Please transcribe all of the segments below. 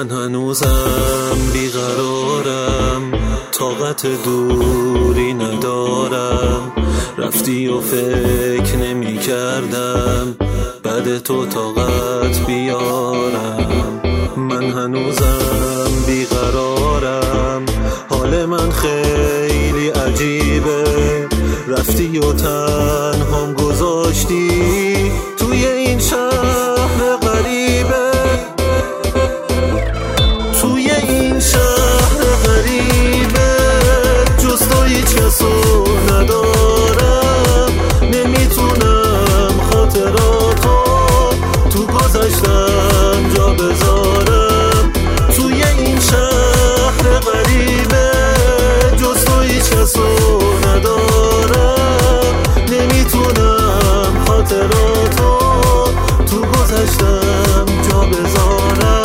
من هنوزم بیقرارم، طاقت دوری ندارم. رفتی و فکر نمی کردم بعد تو طاقت بیارم. من هنوزم بیقرارم، حال من خیلی عجیبه. رفتی و تنهام گذاشتی توی این شهر غریبه. توی این شهر غریبه جز تو هیچ کسو ندارم. نمیتونم خاطراتو تو گذشتم جا بذارم. توی این شهر غریبه جز تو هیچ کسو ندارم. نمیتونم خاطراتو تو گذشتم جا بذارم.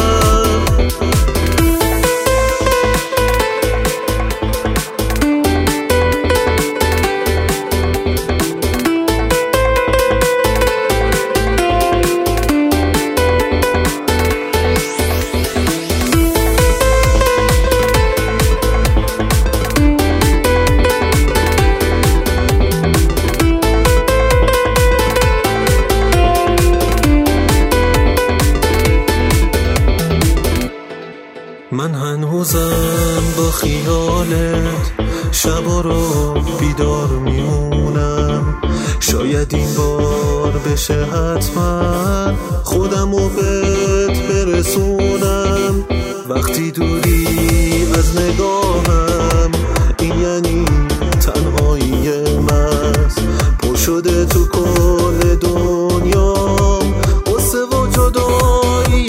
من هنوزم با خیالت شبا رو بیدار میمونم. شاید این بار بشه حتما خودمو بهت برسونم. وقتی دوری از نگاهم این یعنی تنهایی مست پر شده تو کل دنیام. قصه و جدایی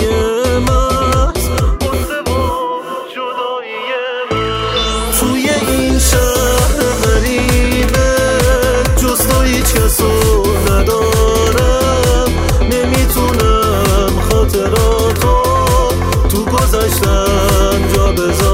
توی این شهر غریبه جز تو هیچ کسو ندارم. نمیتونم خاطراتو تو گذشتم جا بذارم.